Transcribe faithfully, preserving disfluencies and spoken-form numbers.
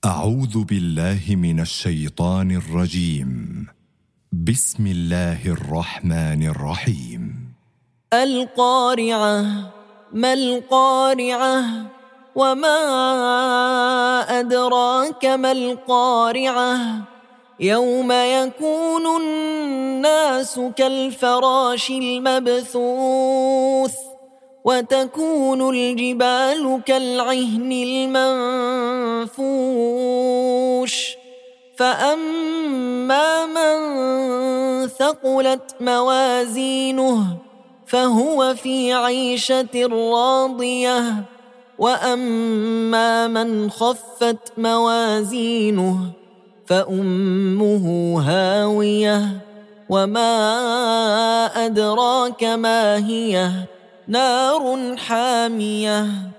أعوذ بالله من الشيطان الرجيم. بسم الله الرحمن الرحيم. القارعة. ما القارعة؟ وما أدراك ما القارعة؟ يوم يكون الناس كالفراش المبثوث وتكون الجبال كالعهن المنفوش فأما من ثقلت موازينه فهو في عيشة راضية وأما من خفت موازينه فأمه هاوية وما أدراك ما هي نار حامية